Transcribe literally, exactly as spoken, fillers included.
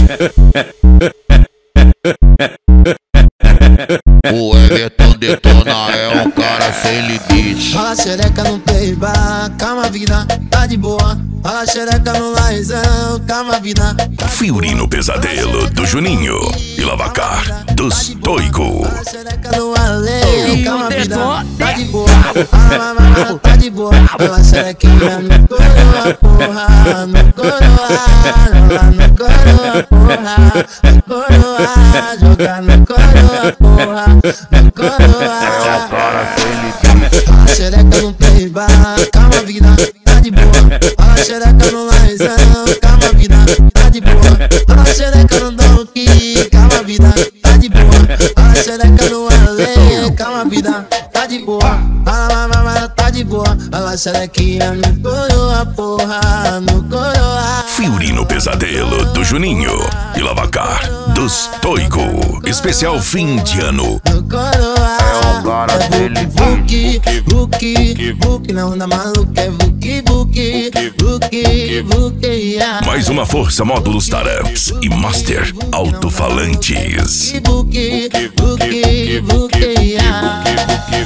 O Everton detona, é um cara sem limite. Fala xereca no playback, calma vida, tá de boa. Fala xereca no laizão, calma vida. Fiorino Pesadelo do Juninho e Lavacar dos Toigo. Fala xereca no ale, calma vida, tá de boa. Fala mamãe, tá de boa. Fala xerequinha no coroa, porra, no coroa, no coroa, porra, no coroa, joga no coroa, porra, no coroa. É um cara sem limite. Fala xereca no playback, calma vida, tá de boa. Fala xereca no laizão, calma vida, tá de boa. Fala xereca no donkey, calma vida, tá de boa. Fala xereca no ale, calma vida, tá de boa. Fala mamãe, tá de boa. Fala xerequinha no coroa, porra, no coroa. Fiorino Pesadelo do Juninho e Lavacar dos Toigo. Especial fim de ano. No coroa. É um cara sem Vuki, limite. Vuki, Vuki, na onda maluca é Vuki, Vuki, Vuki, Vuki, yeah. Mais uma força módulos Taramps e Master Alto-Falantes. Vuki, Vuki, Vuki, yeah.